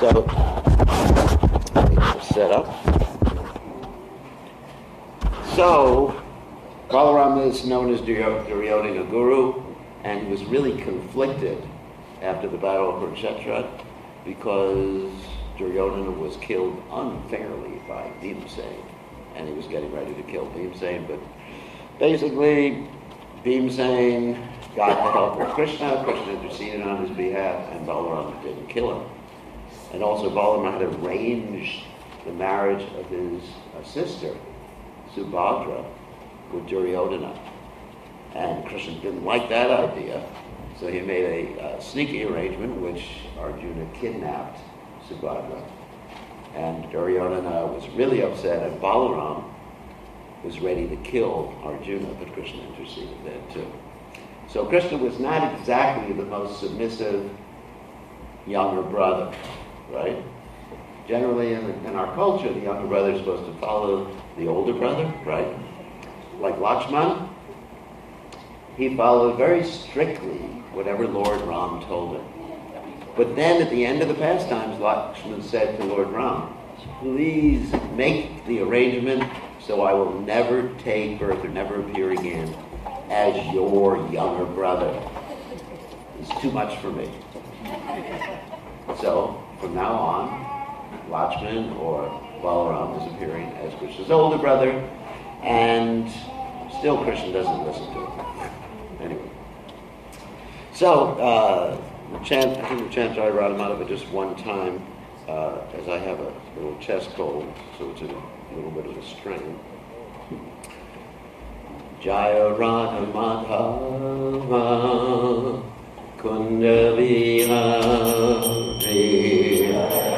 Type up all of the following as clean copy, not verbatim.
So, set up. So, Balaram is known as Duryodhana Guru, and he was really conflicted after the battle of Kurukshetra because Duryodhana was killed unfairly by Bhimsen, and he was getting ready to kill Bhimsen, but basically Bhimsen got the help of Krishna. Krishna interceded on his behalf, and Balaram didn't kill him. And also Balaram had arranged the marriage of his sister, Subhadra, with Duryodhana. And Krishna didn't like that idea, so he made a sneaky arrangement in which Arjuna kidnapped Subhadra. And Duryodhana was really upset, and Balaram was ready to kill Arjuna, but Krishna interceded there too. So Krishna was not exactly the most submissive younger brother, right? Generally in our culture, the younger brother is supposed to follow the older brother, right? Like Lakshman, he followed very strictly whatever Lord Ram told him. But then at the end of the pastimes, Lakshman said to Lord Ram, please make the arrangement so I will never take birth or never appear again as your younger brother. It's too much for me. So from now on, Lakshman or Balaram is appearing as Krishna's older brother, and still Krishna doesn't listen to him. Anyway. So, I think we chant Jai Radhamadhava just one time, as I have a little chest cold, so it's a little bit of a strain. Jaya Radhamadhava Kunda Vihari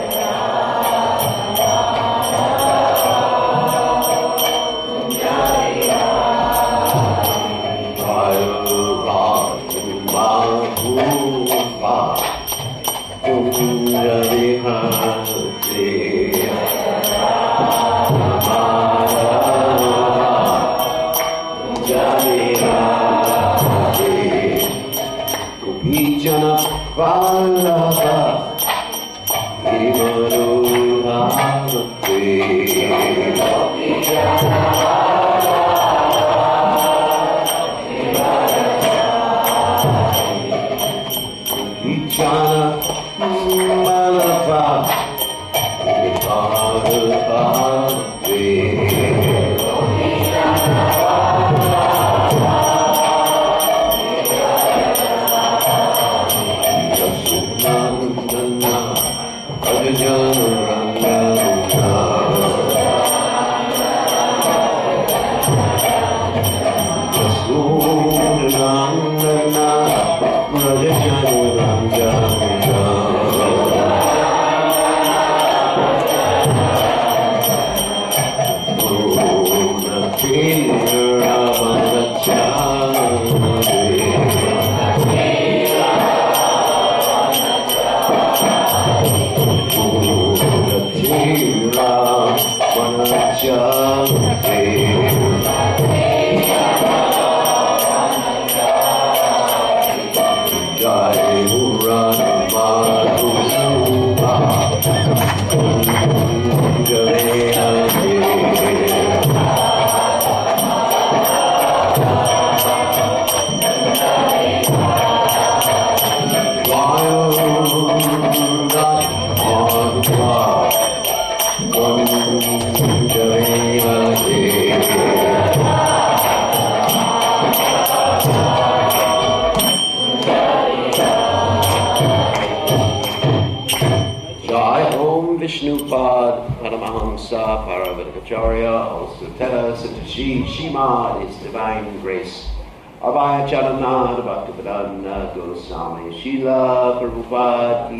Vishnupad Paramahamsa Paravatakacharya also Tera Satashi Shimad, His Divine Grace Abhaya Charanad Bhaktivedanta Goswami Srila Prabhupada Ki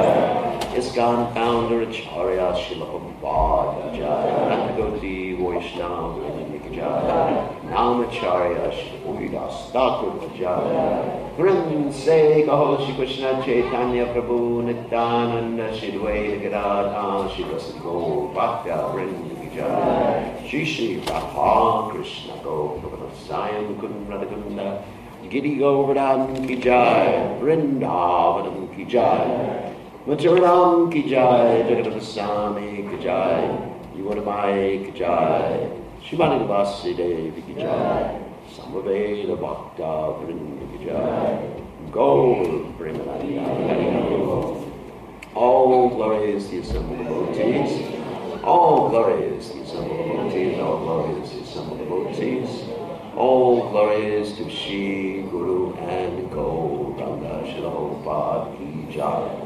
Jai, ISKCON founder Acharya Srila Prabhupada Ki Jai, Anantagoti Vaishnava Ki Jai, Namacharya Srila Haridas Thakur Ki Jai, Vrinse Kaho Shri Krishna Chaitanya Prabhu Nityananda Shri Dvaita Gadadhar Shri Rasa Bhakta Vrinda Ki Jai, Shri Shri Radha Krishna Govardhana Sayam Kund Radhakunda Giri Govardhan Ki Jai, Vrindavanam Ki Jai, Machuranam ki jai, Jagannath Swami ki jai, Yuvanamai ki jai, Shrimati Vasudevi ki jai, Samaveda Bhakta Vrinda ki jai, Gaur Premanandi. All glory is the assembled devotees. All glory is the assembled devotees. All glory is the assembled devotees. All glory is to Shri Guru and Gauranga Shilopad ki jai.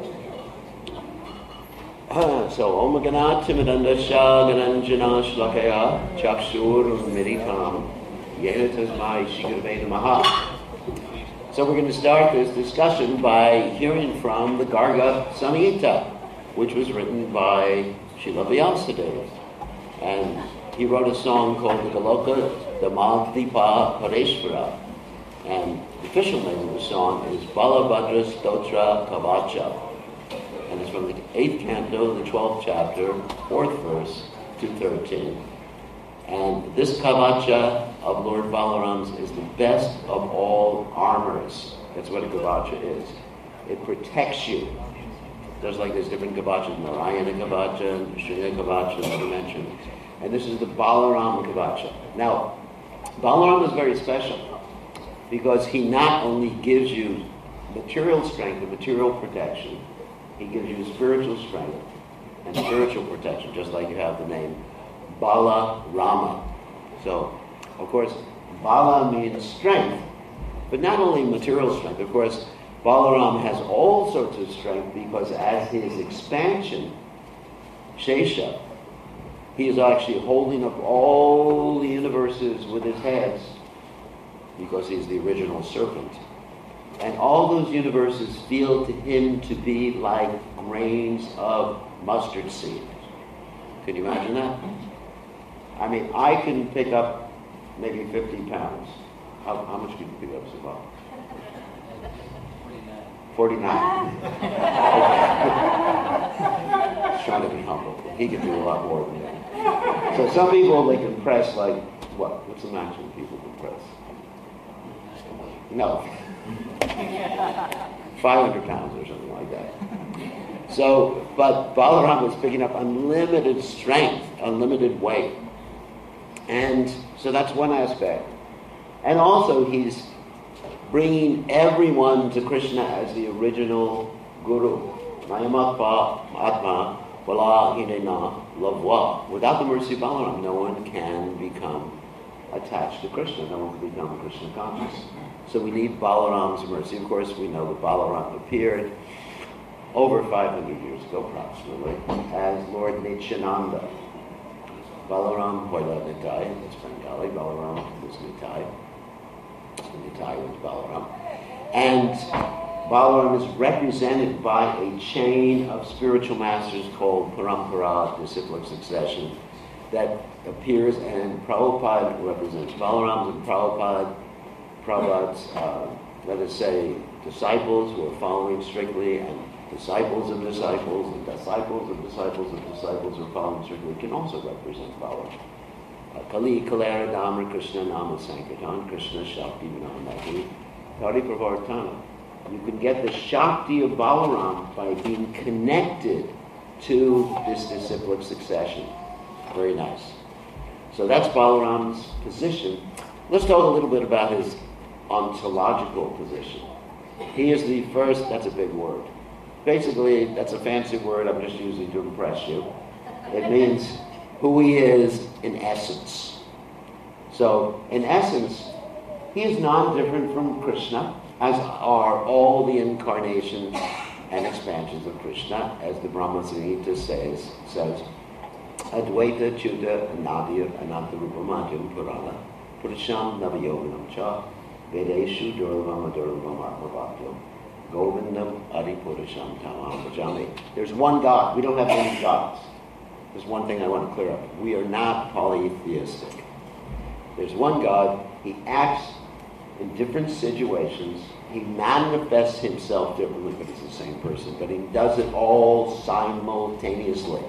So, Om Ganat Timidandasha Gananjana Shlakaya Chakshur Miritam Yena Tasmai Shigurve Namaha. So we're going to start this discussion by hearing from the Garga Samhita, which was written by Srila Vyasadeva. And he wrote a song called the Galoka Damadvipa Pareshvara. And the official name of the song is Balabhadra Stotra Kavacha. And it's from the 8th canto, the 12th chapter, 4th verse to 13. And this Kavacha of Lord Balaram's is the best of all armors. That's what a Kavacha is. It protects you. There's different Kavachas, Narayana Kavacha, and Shrina Kavacha, never mentioned. And this is the Balaram Kavacha. Now, Balaram is very special because he not only gives you material strength and material protection, he gives you spiritual strength and spiritual protection, just like you have the name Bala Rama. So, of course, Bala means strength, but not only material strength. Of course, Balaram has all sorts of strength because as his expansion, Shesha, he is actually holding up all the universes with his hands because he's the original serpent. And all those universes feel to him to be like grains of mustard seed. Can you imagine that? I mean, I can pick up maybe 50 pounds. How much can you pick up, Sabah? 49. He's trying to be humble. He can do a lot more than that. So some people, they can press like, what? What's the maximum people can press? No. 500 pounds or something like that. So, but Balaram was picking up unlimited strength, unlimited weight. And so that's one aspect. And also he's bringing everyone to Krishna as the original Guru. Mayamatpa Atma Bala Hinena Lavwa. Without the mercy of Balaram, no one can become attached to Krishna. No one can become Krishna conscious. So we need Balaram's mercy. Of course, we know that Balaram appeared over 500 years ago, approximately, as Lord Nityananda. Balaram Hoila Nitai, that's Bengali. Balaram was Nitai. Nitai was Balaram. And Balaram is represented by a chain of spiritual masters called Parampara, disciplic succession, that appears, and Prabhupada represents Balaram, and Prabhupada's, let us say, disciples who are following strictly, and disciples of disciples, and disciples of disciples of disciples who are following strictly can also represent Balaram. Kali Kalara Dhamma Krishna Nama Sankirtan, Krishna Shakti Vinamati, Tari Pravartana. You can get the Shakti of Balaram by being connected to this disciplic succession. Very nice. So that's Balaram's position. Let's talk a little bit about his ontological position. He is the first, that's a big word. Basically, that's a fancy word I'm just using to impress you. It means who he is in essence. So, in essence, he is non-different from Krishna, as are all the incarnations and expansions of Krishna, as the Brahma Samhita says, Advaita Chuta Anadya Ananta Rupamajam Purana Purisham Navayoganam Cha Vedeshu Durvam Durvam Atmavakyo Govindam Adi Purisham Tamam Bhajami. There's one God. We don't have many gods. There's one thing I want to clear up. We are not polytheistic. There's one God. He acts in different situations. He manifests himself differently, but he's the same person. But he does it all simultaneously.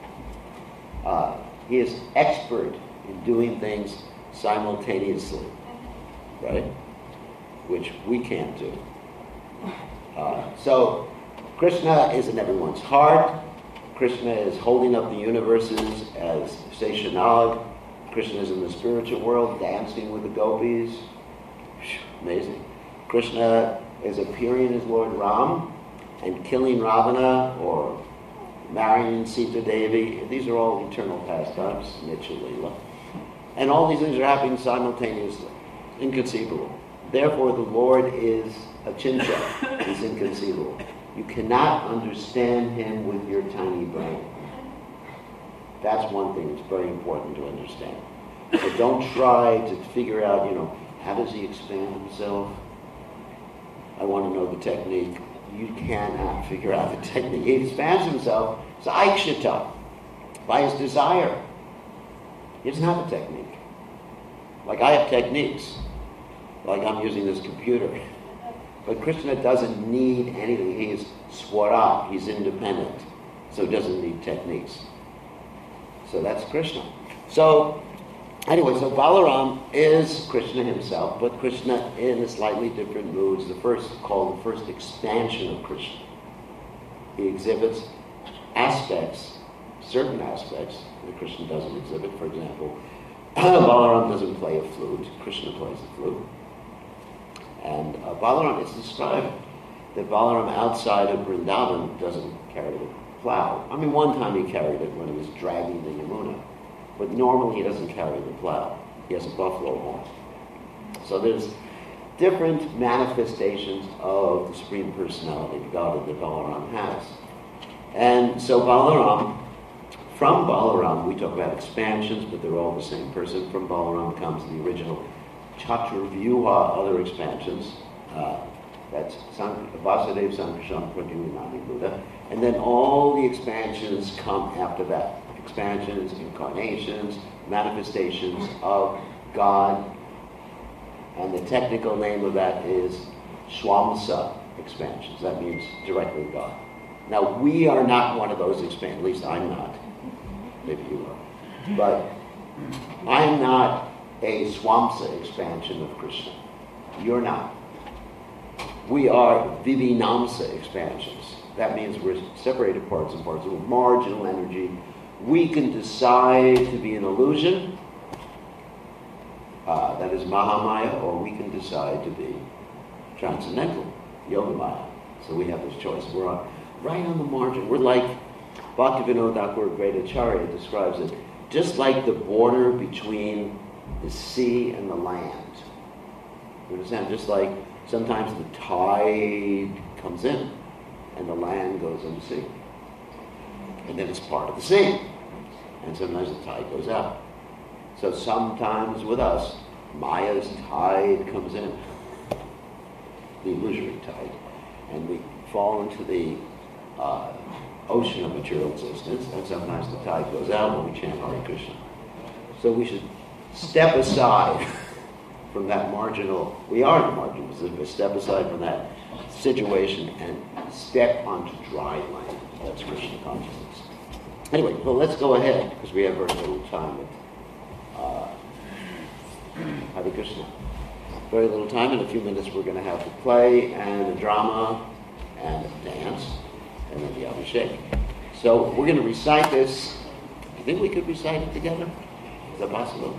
He is expert in doing things simultaneously, right? Which we can't do. So Krishna is in everyone's heart. Krishna is holding up the universes as Seshanag. Krishna is in the spiritual world, dancing with the gopis. Amazing. Krishna is appearing as Lord Ram and killing Ravana or marrying Sita Devi. These are all eternal pastimes, Nitya Leela. And all these things are happening simultaneously. Inconceivable. Therefore, the Lord is Achintya. He's inconceivable. You cannot understand him with your tiny brain. That's one thing that's very important to understand. So don't try to figure out, how does he expand himself? I want to know the technique. You cannot figure out the technique. He expands himself Saikshita, by his desire. He doesn't have a technique. Like I have techniques. Like I'm using this computer. But Krishna doesn't need anything. He is Swara. He's independent. So he doesn't need techniques. So that's Krishna. So, anyway, so Balaram is Krishna himself, but Krishna in a slightly different moods. Called the first expansion of Krishna. He exhibits certain aspects that Krishna doesn't exhibit. For example, Balaram doesn't play a flute. Krishna plays a flute. And Balaram, it's described that Balaram outside of Vrindavan doesn't carry the plow. I mean, one time he carried it when he was dragging the Yamuna. But normally he doesn't carry the plow. He has a buffalo horn. So there's different manifestations of the Supreme Personality of God that Balaram has. And so from Balaram, we talk about expansions, but they're all the same person. From Balaram comes the original Chaturvyuha, other expansions. That's Vasudeva, Sankarshan, Pradyumna, Buddha. And then all the expansions come after that. Expansions, incarnations, manifestations of God. And the technical name of that is Swamsa expansions. That means directly God. Now, we are not one of those expansions. At least I'm not. Maybe you are. But I'm not a Swamsa expansion of Krishna. You're not. We are Vivinamsa expansions. That means we're separated parts and parts. We're marginal energy. We can decide to be an illusion, that is Mahamaya, or we can decide to be transcendental, Yogamaya. So we have this choice. We're right on the margin. We're like Bhaktivinoda Thakur Gradacharya describes it, just like the border between the sea and the land. You understand? Just like sometimes the tide comes in and the land goes in the sea. And then it's part of the sea. And sometimes the tide goes out. So sometimes with us, Maya's tide comes in, the illusory tide, and we fall into the ocean of material existence, and sometimes the tide goes out when we chant Hare Krishna. So we should step aside from that marginal, we are in the marginal position, but step aside from that situation and step onto dry land. That's Krishna consciousness. Anyway, well, let's go ahead, because we have very little time with Hare Krishna. Very little time. In a few minutes we're going to have the play and a drama and a dance and then the Abhishek. So we're going to recite this. Do you think we could recite it together? Is that possible?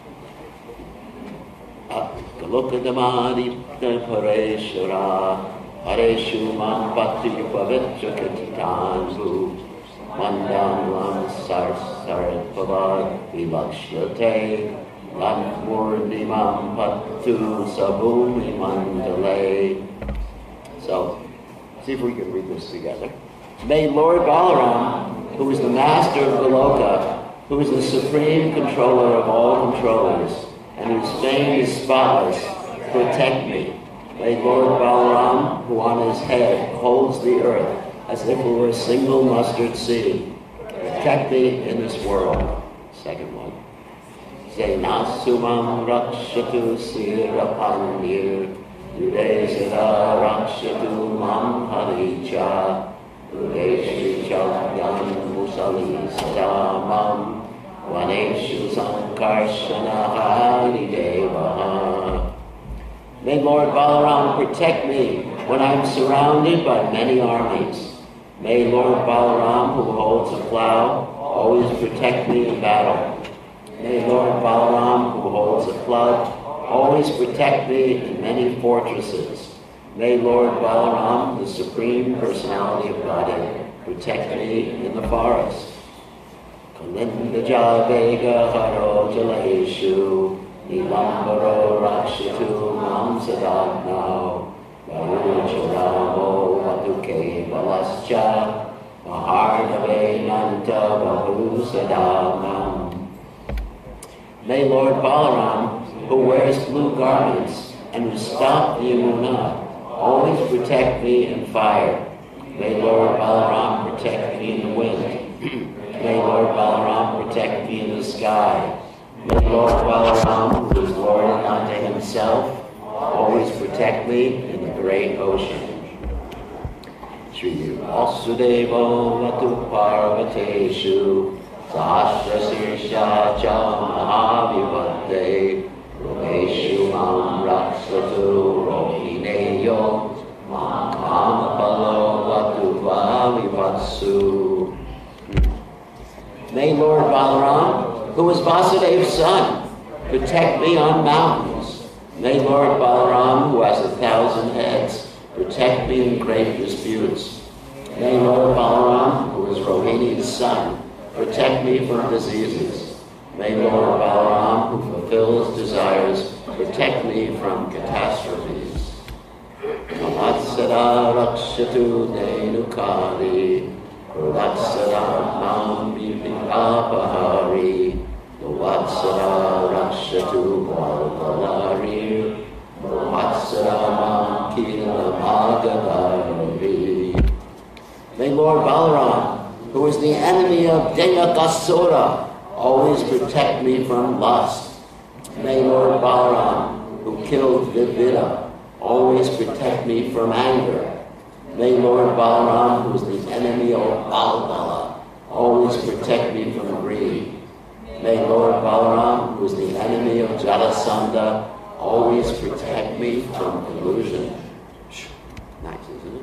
Kalokadamadi Pareshara Hareshu Man Bhakti Pavitra Katitanbu Mandam Lam Sar Sarat Pavad Vilakshyate Lakmurdimam Patu Sabumi Mandale. So, see if we can read this together. May Lord Balaram, who is the master of Goloka, who is the supreme controller of all controllers, and whose fame is spotless, protect me. May Lord Balaram, who on his head holds the earth as if it were a single mustard seed, protect me in this world. Second one. Zainasumam rakshatu sirapanir, Udesada rakshatu mam haricha, Udeshi chalyan musali sadamam, Vaneshu sankarshana hari devaha. May Lord Balaram protect me when I'm surrounded by many armies. May Lord Balaram, who holds a plow, always protect me in battle. May Lord Balaram, who holds a flood, always protect me in many fortresses. May Lord Balaram, the Supreme Personality of Godhead, protect me in the forest. Kalinda Javega Haro Jaleshu, Nilambaro Rakshatu Mam Sadadnao, Varujadamo Vatuke Balascha, Mahardave Nanta Bahu Sadamam. May Lord Balaram, who wears blue garments and who stopped the Yamuna, always protect me in fire. May Lord Balaram protect me in the wind. May Lord Balaram protect me in the sky. May Lord Balaram, who is Lord unto himself, always protect me in the great ocean. Shri Vasudeva Vatu Parvateshu Sahasra Sirsha Cha Mahavivate Romeshu Mam Raksatu Rohineyo Mahamapalo Vatu Vavivatsu. May Lord Balaram, who is Vasudev's son, protect me on mountains. May Lord Balaram, who has 1,000 heads, protect me in great disputes. May Lord Balaram, who is Rohini's son, protect me from diseases. May Lord Balaram, who fulfills desires, protect me from catastrophes. Kamatsada Rakshatu Nenukari, Kuratsada Mam Vipapahari, Vatsara Rakshatu Bhagavarir, Vatsara Mam Kila Bhagavari. May Lord Balaram, who is the enemy of Devakasura, always protect me from lust. May Lord Balaram, who killed Vivida, always protect me from anger. May Lord Balaram, who is the enemy of Balbala, always protect me from greed. May Lord Balaram, who is the enemy of Jarasandha, always protect me from illusion. Nice, isn't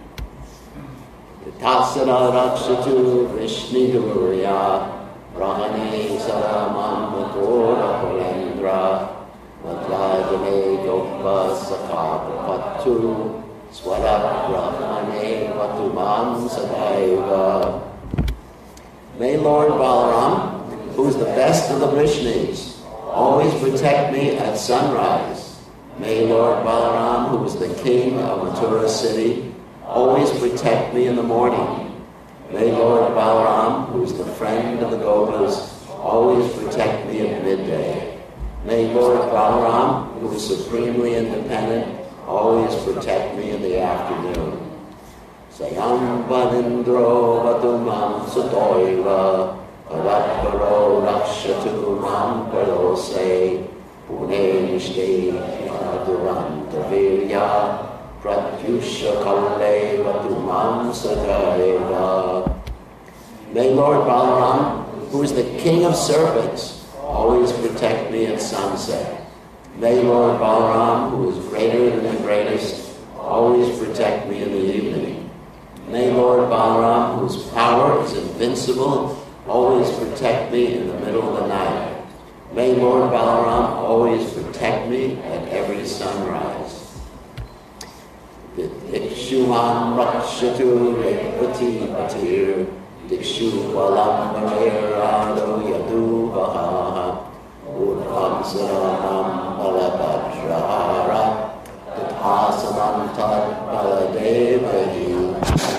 it? Tasana Rakshatu Vishnidurya Brahane Saramam Matora Polendra Madhyajane Gopa Sakapapatu Swarat Brahmane Vatuman Sadaiva. May Lord Balaram, who is the best of the Vrishnis, always protect me at sunrise. May Lord Balaram, who is the king of Mathura city, always protect me in the morning. May Lord Balaram, who is the friend of the Gopas, always protect me at midday. May Lord Balaram, who is supremely independent, always protect me in the afternoon. Sayam Vanindro Vatumam Satoiva Paratparo Rakshatu Mam Parose Pune Nishte Maduranta Virya Pratyusha Kaule Vatumam Sataiva. May Lord Balaram, who is the king of serpents, always protect me at sunset. May Lord Balaram, who is greater than the greatest, always protect me in the evening. May Lord Balaram, whose power is invincible, always protect me in the middle of the night. May Lord Balaram always protect me at every sunrise. Dikshuman Rakshatu Repati Patir Dikshu Valam Marado Yadu Vaha Udham Saranam Balabhadrahara Tathasanam Tad Baladevahi.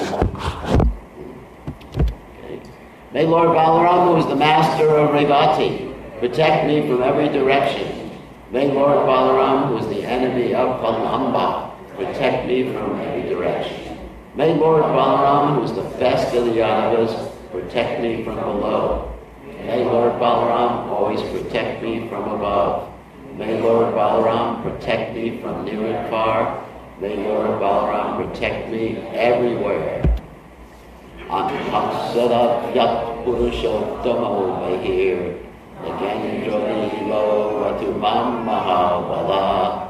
May Lord Balaram, who is the master of Revati, protect me from every direction. May Lord Balaram, who is the enemy of Palamba, protect me from every direction. May Lord Balaram, who is the best of the Yadavas, protect me from below. May Lord Balaram always protect me from above. May Lord Balaram protect me from near and far. May Lord Balaram protect me everywhere. Anhaksada Yat Purushottama Vahir Nagendra Lilo Vatumam Mahavala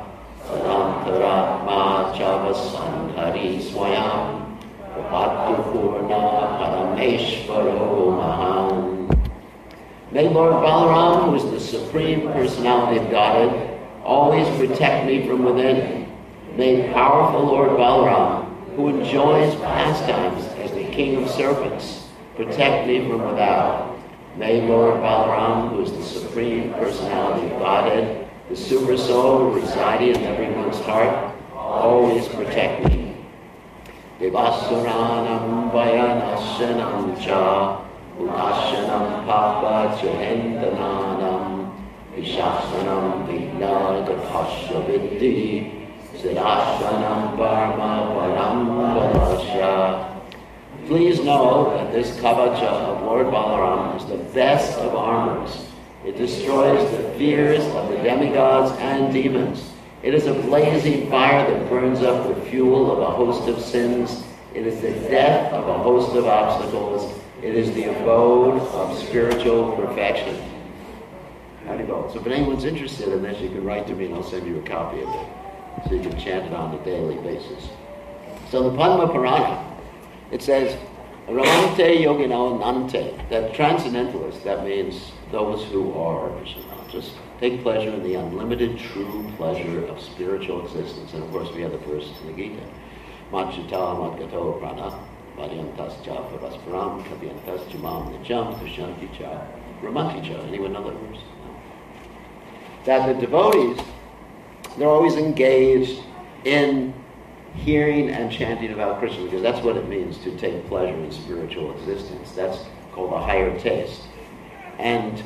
Sadantaratma Javasandhari Swayam Upattu Purna Parameshvaro Mahan. May Lord Balaram, who is the Supreme Personality of Godhead, always protect me from within. May powerful Lord Balaram, who enjoys pastimes as the King of Serpents, protect me from without. May Lord Balaram, who is the Supreme Personality of Godhead, the Super Soul residing in everyone's heart, always protect me. Devasuranam Vayanashanam Cha Unashanam Papa Chahendananam Vishasanam Vignadapasya Viddhi Siddhashanam Parma Parambalasya. Please know that this kavacha of Lord Balaram is the best of armors. It destroys the fears of the demigods and demons. It is a blazing fire that burns up the fuel of a host of sins. It is the death of a host of obstacles. It is the abode of spiritual perfection. So if anyone's interested in this, you can write to me and I'll send you a copy of it, so you can chant it on a daily basis. So the Padma Purana, it says, Ramante Yogino Nante, that transcendentalists, that means those who are Krishna conscious, take pleasure in the unlimited true pleasure of spiritual existence. And of course we have the verses in the Gita. Madhita Madgato Prana, Vadyantas Cha Parasparam, Kadyantas Jamam Nijam, Tushanti Cha, Ramanti Cha. Anyone know that verse? No. That the devotees, they're always engaged in hearing and chanting about Krishna, because that's what it means to take pleasure in spiritual existence. That's called a higher taste. And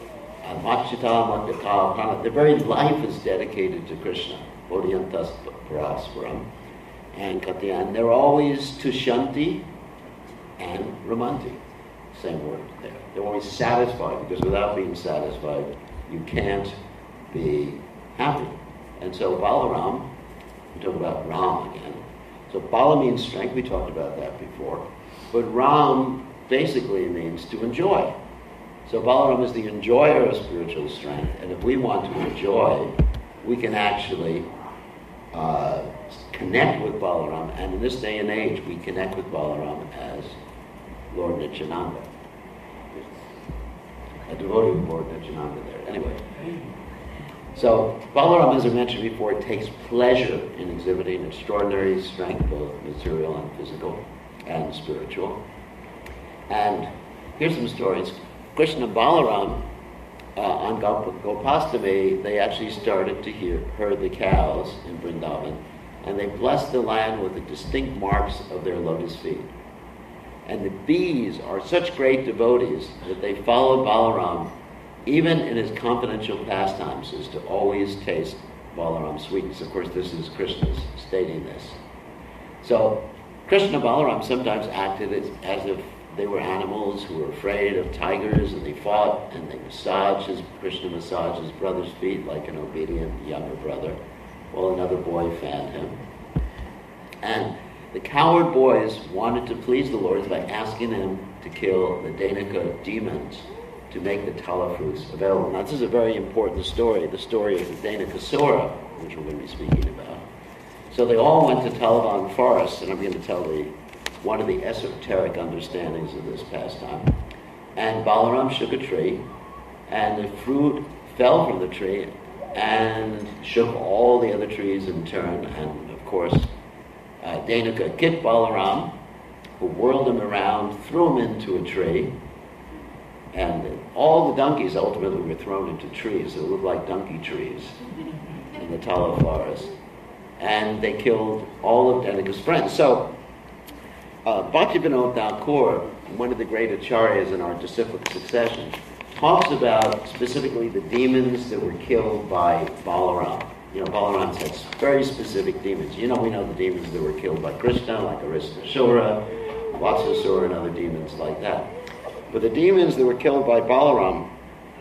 their very life is dedicated to Krishna. Bodhyantas Parasparam and Katyan. They're always Tushanti and Ramanti. Same word there. They're always satisfied, because without being satisfied, you can't be happy. And so Balaram, we talk about Ram again. So Bala means strength, we talked about that before. But Ram basically means to enjoy. So Balaram is the enjoyer of spiritual strength, and if we want to enjoy, we can actually connect with Balaram, and in this day and age, we connect with Balaram as Lord Nityananda. A devotee of Lord Nityananda there. Anyway. So, Balaram, as I mentioned before, takes pleasure in exhibiting extraordinary strength, both material and physical and spiritual. And here's some stories. Krishna and Balaram, on Gopastami, they actually started to herd the cows in Vrindavan, and they blessed the land with the distinct marks of their lotus feet. And the bees are such great devotees that they followed Balaram even in his confidential pastimes, is to always taste Balaram's sweetness. Of course, this is Krishna's stating this. So, Krishna and Balaram sometimes acted as if they were animals who were afraid of tigers, and they fought, and they Krishna massaged his brother's feet like an obedient younger brother, while another boy fanned him. And the coward boys wanted to please the Lord by asking him to kill the Dainika demons to make the tala fruits available. Now, this is a very important story, the story of the Dainikasura, which we're going to be speaking about. So they all went to Talavan Forest, and I'm going to tell one of the esoteric understandings of this pastime. And Balaram shook a tree, and the fruit fell from the tree and shook all the other trees in turn. And of course, Dainika kicked Balaram, who whirled him around, threw him into a tree, and all the donkeys ultimately were thrown into trees that looked like donkey trees in the Tala forest. And they killed all of Dainika's friends. So, Bhaktivinoda Thakur, one of the great acharyas in our disciplic succession, talks about specifically the demons that were killed by Balaram. You know, Balaram had very specific demons. You know, we know the demons that were killed by Krishna, like Aristasura, Vatsasura, and other demons like that. But the demons that were killed by Balaram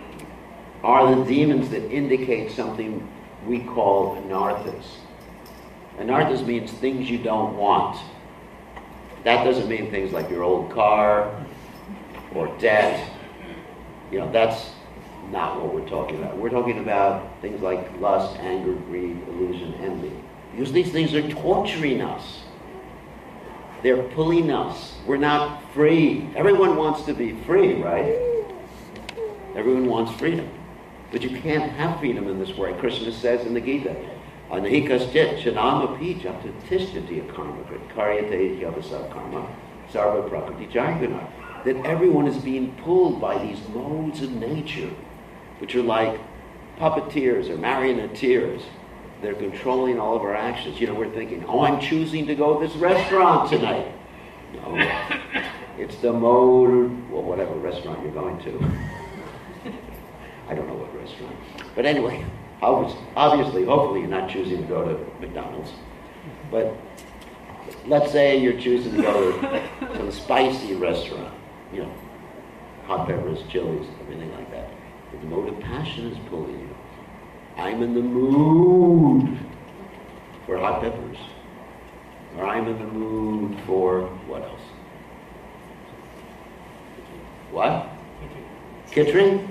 are the demons that indicate something we call anarthas. Anarthas means things you don't want. That doesn't mean things like your old car or debt. You know, that's not what we're talking about. We're talking about things like lust, anger, greed, illusion, envy. Because these things are torturing us. They're pulling us. We're not free. Everyone wants to be free, right? Everyone wants freedom. But you can't have freedom in this way. Krishna says in the Gita, Anahikas Chanama Pija Tishtatiya Karma Karyate Yavasa Karma Sarva Prakriti Jargana. That everyone is being pulled by these modes of nature, which are like puppeteers or marionneteers. They're controlling all of our actions. We're thinking, I'm choosing to go to this restaurant tonight. No, it's the mode, whatever restaurant you're going to. I don't know what restaurant. But anyway, obviously, hopefully you're not choosing to go to McDonald's. But let's say you're choosing to go to some spicy restaurant. Hot peppers, chilies, everything like that. But the mode of passion is pulling you. I'm in the mood for hot peppers. Or I'm in the mood for what else? What? Kitchen?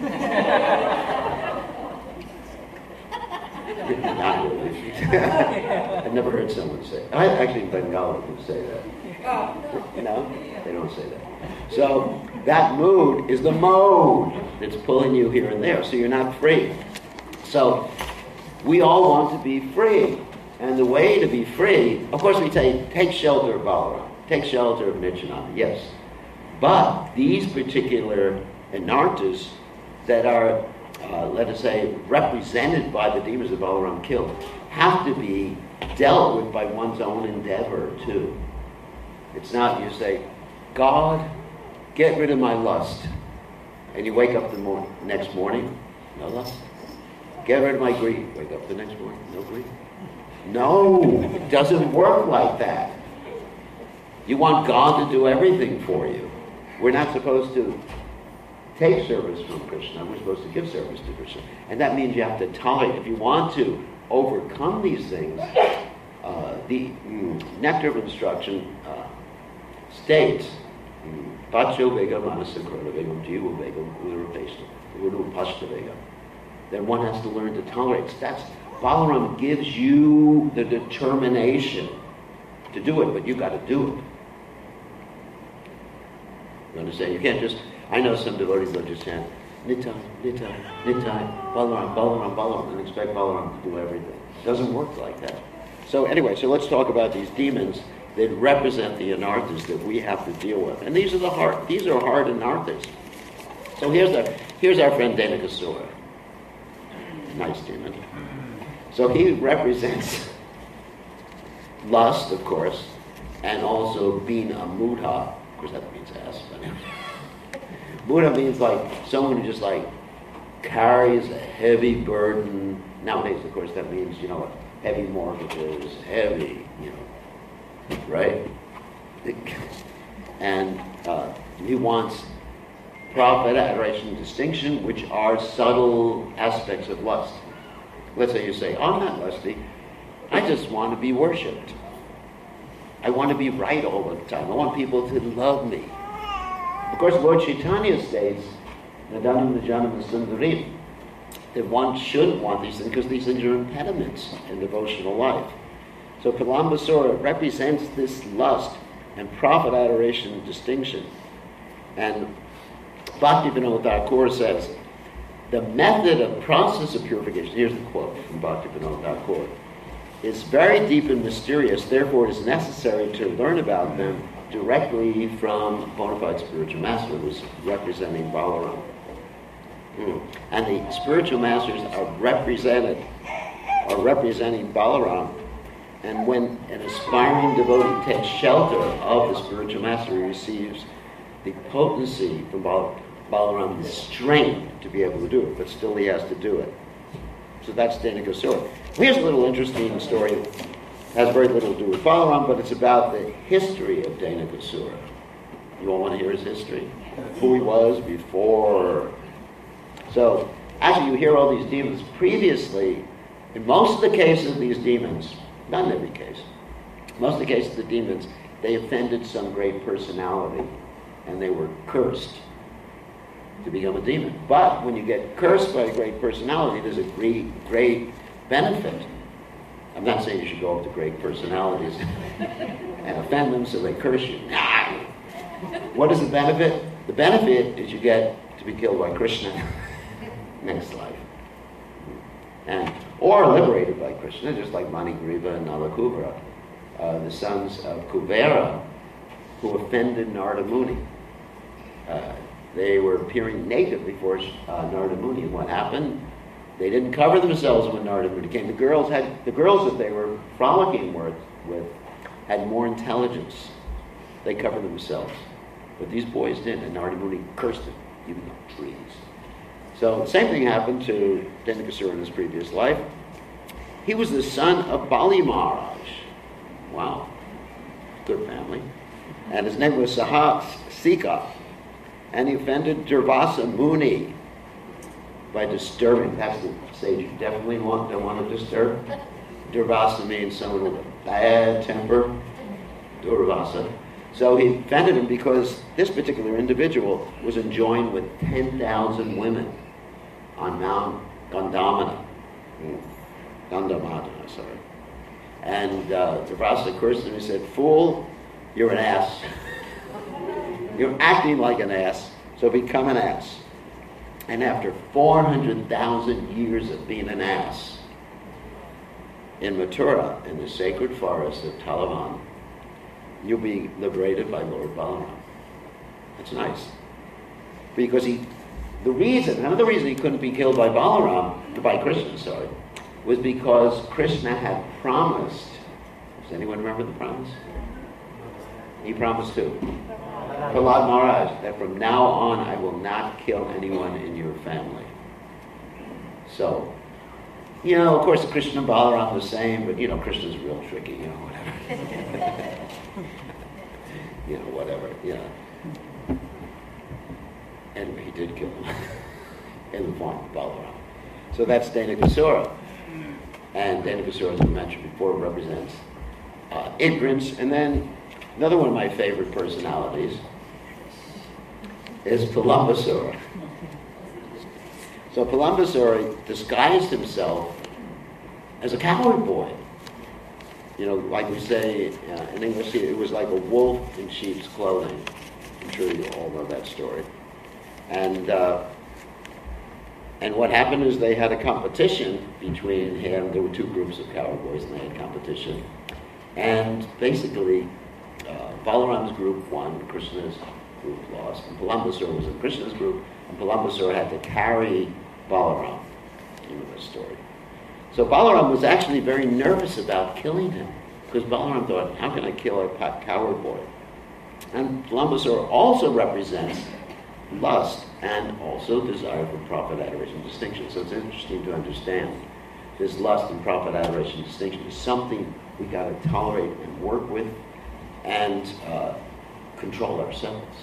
Not really. I've never heard someone say it. I actually Bengali would say that. No? They don't say that. So that mood is the mode that's pulling you here and there. So you're not free. So we all want to be free. And the way to be free, of course we take shelter of Balaram, take shelter of Nityananda, yes. But these particular anarthas that are, let us say, represented by the demons that Balaram killed, have to be dealt with by one's own endeavor too. It's not you say, God, get rid of my lust. And you wake up the next morning, no lust. Get rid of my greed. Wake up the next morning, no greed. No, it doesn't work like that. You want God to do everything for you. We're not supposed to take service from Krishna. We're supposed to give service to Krishna. And that means you have to tolerate. If you want to overcome these things, the Nectar of Instruction states, Pacho Vega Manasakrona Vegam Jiva Vegam Uru Pashta Vega. Then one has to learn to tolerate. Balaram gives you the determination to do it, but you got to do it. You understand? You can't just, I know some devotees will just chant, Nitai, Nitai, Nitai, Balaram, Balaram, Balaram, and expect Balaram to do everything. It doesn't work like that. So anyway, so let's talk about these demons that represent the anarthas that we have to deal with. And these are hard anarthas. So here's our friend Denakasura. Nice demon. So he represents lust, of course, and also being a mudha. Of course, that means ass. Mudha means like someone who just like carries a heavy burden. Nowadays, of course, that means, heavy mortgages, heavy, right? And he wants profit, adoration, distinction, which are subtle aspects of lust. Let's say you say, I'm not lusty. I just want to be worshipped. I want to be right all the time. I want people to love me. Of course, Lord Chaitanya states, Nadanam Najanam Sundarim, that one shouldn't want these things because these things are impediments in devotional life. So Kalambasura represents this lust and profit, adoration, and distinction. And Bhaktivinoda Thakur says, the method of process of purification, here's the quote from Bhaktivinoda Thakur, is very deep and mysterious, therefore it is necessary to learn about them directly from a bona fide spiritual master who's representing Balaram. And the spiritual masters are representing Balaram, and when an aspiring devotee takes shelter of the spiritual master, he receives the potency from Balaram, the strength to be able to do it, but still he has to do it. So that's Denakasura. Here's a little interesting story. It has very little to do with Balaram, but it's about the history of Denakasura. You all want to hear his history? Who he was before. So, actually you hear all these demons. Previously, in most of the cases of these demons, not in every case, most of the cases of the demons, they offended some great personality, and they were cursed. to become a demon. But when you get cursed by a great personality, there's a great benefit. I'm not saying you should go up to great personalities and offend them so they curse you. Nah. What is the benefit? The benefit is you get to be killed by Krishna next life. Or liberated by Krishna, just like Manigriva and Nalakubra, the sons of Kuvera, who offended Narada Muni. They were appearing naked before Narada Muni. And what happened? They didn't cover themselves when Narada Muni came. The girls that they were frolicking with had more intelligence. They covered themselves. But these boys didn't, and Narada Muni cursed them, even up trees. So the same thing happened to Dhenukasura in his previous life. He was the son of Bali Maharaj. Wow. Good family. And his name was Sika. And he offended Durvasa Muni by disturbing. That's the sage you definitely don't want to disturb. Durvasa means someone with a bad temper. Durvasa. So he offended him because this particular individual was enjoined with 10,000 women on Mount Gandamana. Sorry. And Durvasa cursed him and he said, "Fool, you're an ass. You're acting like an ass, so become an ass." And after 400,000 years of being an ass, in Mathura, in the sacred forest of Talavan, you'll be liberated by Lord Balaram. That's nice. Because another reason he couldn't be killed by Krishna, was because Krishna had promised. Does anyone remember the promise? He promised who? Prahlad Maharaj, that from now on I will not kill anyone in your family. So, of course Krishna and Balaram the same, but Krishna's real tricky, whatever. Whatever. Anyway, he did kill him in the form of Balaram. So that's Dhenukasura. And Dhenukasura, as we mentioned before, represents ignorance. And then another one of my favorite personalities is Palambasura. So Palambasura disguised himself as a cowherd boy. Like we say in English, it was like a wolf in sheep's clothing. I'm sure you all know that story. And what happened is they had a competition between him. There were two groups of cowherd boys, and they had competition. And basically, Balaram's group won, Krishna's group lost, and Palambasura was in Krishna's group, and Palambasura had to carry Balaram. You know that story. So Balaram was actually very nervous about killing him, because Balaram thought, how can I kill a cowherd boy? And Palambasura also represents lust and also desire for profit, adoration, distinction. So it's interesting to understand this lust and profit, adoration, distinction is something we got to tolerate and work with and control ourselves.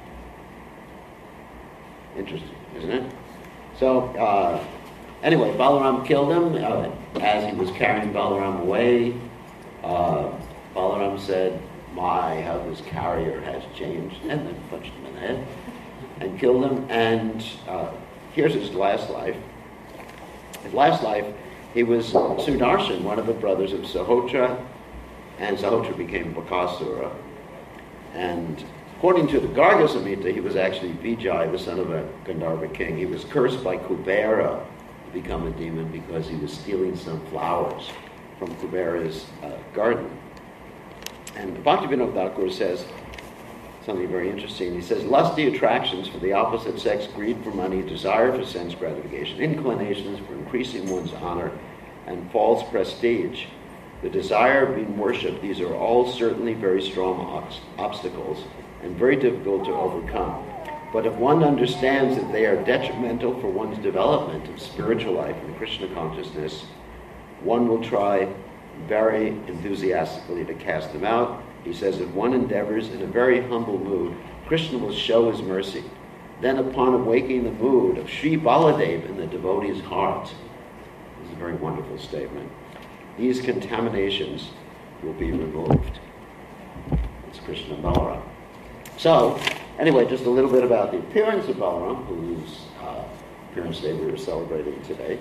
Interesting, isn't it? So anyway, Balaram killed him. As he was carrying Balaram away, Balaram said, how this carrier has changed, and then punched him in the head and killed him. And here's his last life. His last life, he was Sudarshan, one of the brothers of Sahotra, and Sahotra became Bakasura. And according to the Garga Samhita, he was actually Vijay, the son of a Gandharva king. He was cursed by Kubera to become a demon because he was stealing some flowers from Kubera's garden. And Bhaktivinoda Thakur says something very interesting. He says, lusty attractions for the opposite sex, greed for money, desire for sense gratification, inclinations for increasing one's honor, and false prestige, the desire of being worshipped, these are all certainly very strong obstacles and very difficult to overcome. But if one understands that they are detrimental for one's development of spiritual life and Krishna consciousness, one will try very enthusiastically to cast them out. He says, if one endeavors in a very humble mood, Krishna will show his mercy. Then upon awakening the mood of Sri Baladev in the devotee's heart, this is a very wonderful statement, these contaminations will be removed. It's Krishna Balaram. So, Anyway, just a little bit about the appearance of Balaram, whose appearance day we were celebrating today.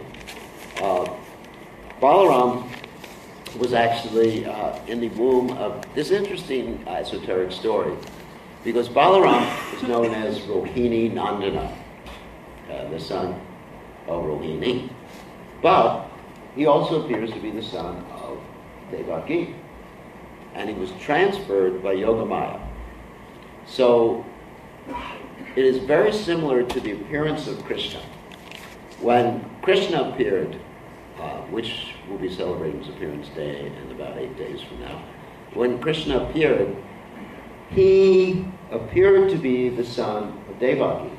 Balaram was actually in the womb of this interesting esoteric story, because Balaram is known as Rohini Nandana, the son of Rohini. But he also appears to be the son of Devaki. And he was transferred by Yogamaya. So it is very similar to the appearance of Krishna. When Krishna appeared, which we'll be celebrating his appearance day in about 8 days from now, when Krishna appeared, he appeared to be the son of Devaki.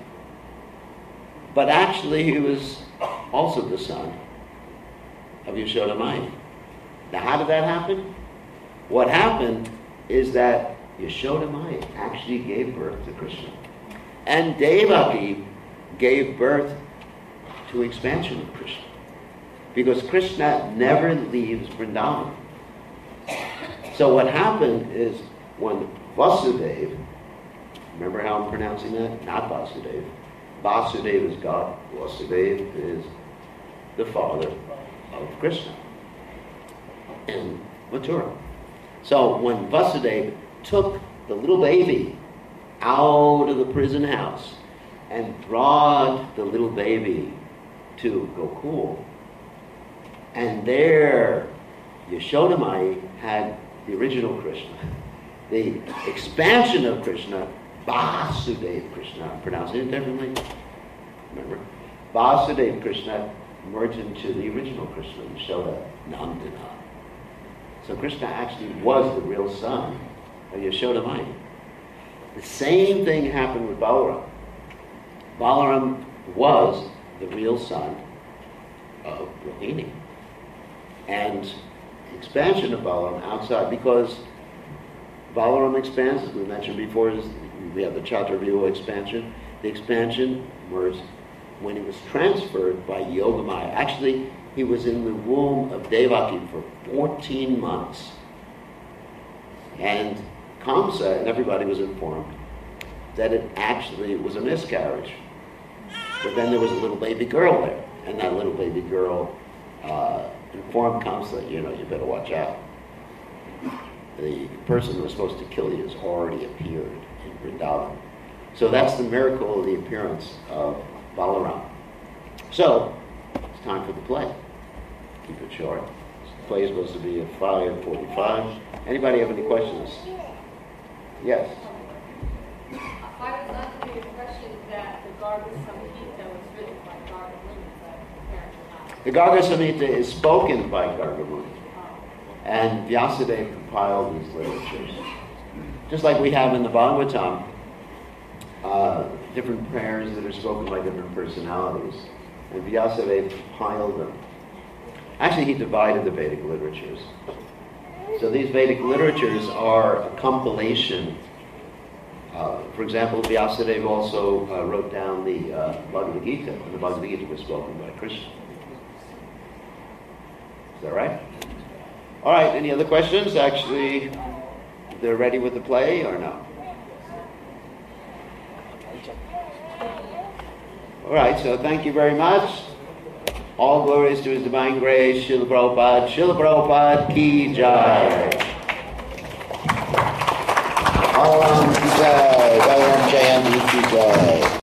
But actually he was also the son of Yashoda Maya. Now how did that happen? What happened is that Yashoda Maya actually gave birth to Krishna. And Devaki gave birth to expansion of Krishna. Because Krishna never leaves Vrindavan. So what happened is when Vasudeva, remember how I'm pronouncing that? Not Vasudeva. Vasudeva is God. Vasudeva is the father of Krishna in Mathura. So when Vasudeva took the little baby out of the prison house and brought the little baby to Gokul, and there Yashoda Maya had the original Krishna. The expansion of Krishna, Vasudeva Krishna, I'm pronouncing it differently, remember? Vasudeva Krishna merged into the original Krishna, Yashoda Nandana. So Krishna actually was the real son of Yashoda Maya. The same thing happened with Balaram. Balaram was the real son of Rohini. And the expansion of Balaram outside, because Balaram expands, as we mentioned before, we have the Chaturvyuha expansion. The expansion was when he was transferred by Yogamaya. Actually, he was in the womb of Devaki for 14 months. And Kamsa and everybody was informed that it actually was a miscarriage. But then there was a little baby girl there. And that little baby girl informed Kamsa, you better watch out. The person who was supposed to kill you has already appeared in Vrindavan. So that's the miracle of the appearance of Balaram. So, it's time for the play. Keep it short. The play is supposed to be at 5:45. Anybody have any questions? Yes? I was under the impression that the Garga Samhita was written by Garga Muni, but apparently not. The Garga Samhita is spoken by Garga Muni. And Vyasadeva compiled these literatures. Just like we have in the Bhagavatam, different prayers that are spoken by different personalities. And Vyasadeva compiled them. Actually, he divided the Vedic literatures. So these Vedic literatures are a compilation. For example, Vyasadeva also wrote down the Bhagavad Gita, and the Bhagavad Gita was spoken by Krishna. Is that right? All right, any other questions? Actually, they're ready with the play or no? All right, so thank you very much. All glories to His Divine Grace, Srila Prabhupada ki jai. Balaram ki jai, Balaram Jayanti ki jai.